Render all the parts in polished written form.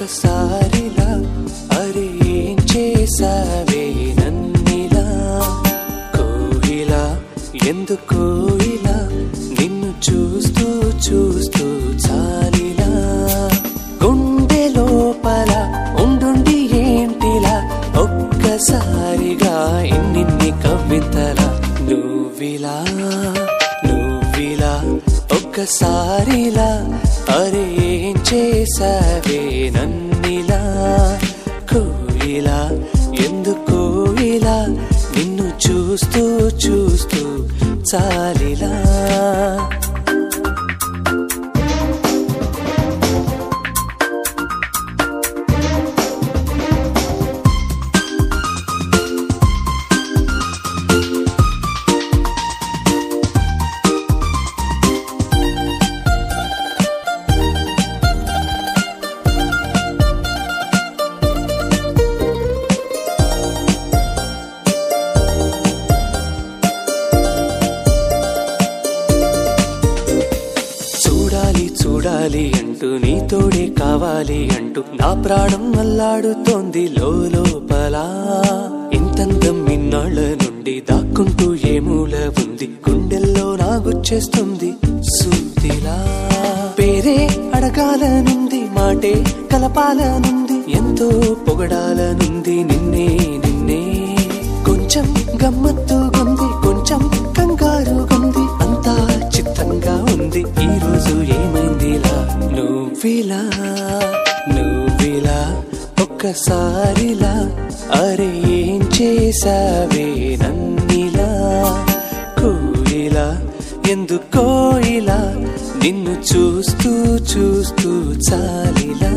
ఒక్కసారిలా అరే ఏం చేసావే నన్నిలా కోయిలా ఎందుకో ఇలా నిన్ను చూస్తూ చూస్తూ చాలిలా గుండె లోపల ఉండుండి ఏంటిలా ఒక్కసారిగా ఇన్నిన్ని కవితలా నువ్విలా ఒక్కసారిలా అరే ఏం చేసావే నన్నిలా కోయిలా ఎందుకో ఇలా నిన్ను చూస్తూ చూస్తూ చాలిలా చూడాలి అంటూ నీతోడే కావాలి అంటూ నా ప్రాణం అల్లాడుతోంది లోపల ఇంతందం ఇన్నాళ్ళ నుండి దాక్కుంటూ ఏ మూల ఉంది గుండెల్లో నాగుచ్చేస్తుంది సూదిలా పేరే అడగాలనుంది మాటే కలపాలనుంది ఎంతో పొగడాలనుంది నిన్నే కొంచెం గమ్మత్తుగుంది కొంచెం కంగారుగుంది అంతా చిత్తంగా ఉంది ఈ రోజు ఏమైందిలా నువ్విలా ఒక్కసారిలా అరే ఏం చేసావే నన్నిలా కోయిలా ఎందుకో ఇలా నిన్ను చూస్తూ చూస్తూ చాలిలా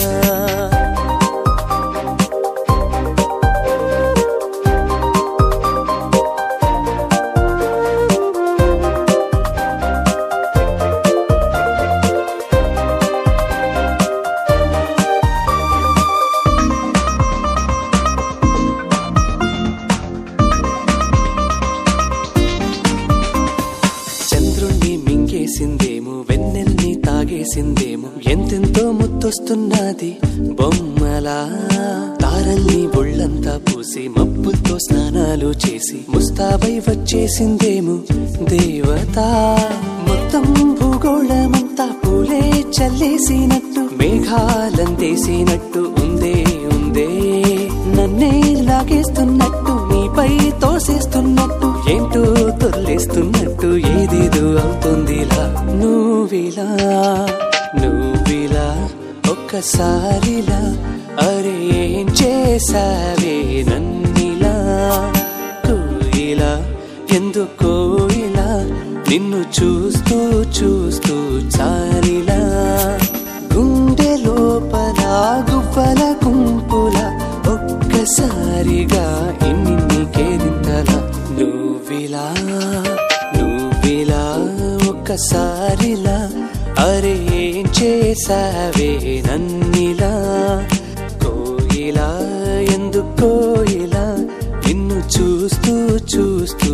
వెన్నెల్ని తాగేసిందేమో ఎంతెంతో ముద్దొస్తున్నది బొమ్మలా తారల్ని ఒళ్ళంతా పూసి మబ్బుతో స్నానాలు చేసి ముస్తాబై వచ్చేసిందేమో దేవత మొత్తం భూగోళమంతా పూలే చల్లేసినట్టు మేఘాలందేసినట్టు ఉందే నన్నే లాగేస్తున్నట్టు నీపై తోసేస్తున్నట్టు ఏంటో తొల్లేస్తున్నట్టు ఏదేదో అవుతుందిలా నువ్విలా ఒక్కసారిలా అరే ఏం చేసావే నన్నిలా కోయిలా ఎందుకో ఇలా నిన్ను చూస్తూ చూస్తూ చాలిలా గుండె లోపల గువ్వల గుంపుల ఒక్కసారిగా ఇన్ని కేరింతలా నువ్విలా ఒక్కసారిలా అరే ఏం చేసావే నన్నిలా కోయిలా ఎందుకో ఇలా నిన్ను చూస్తూ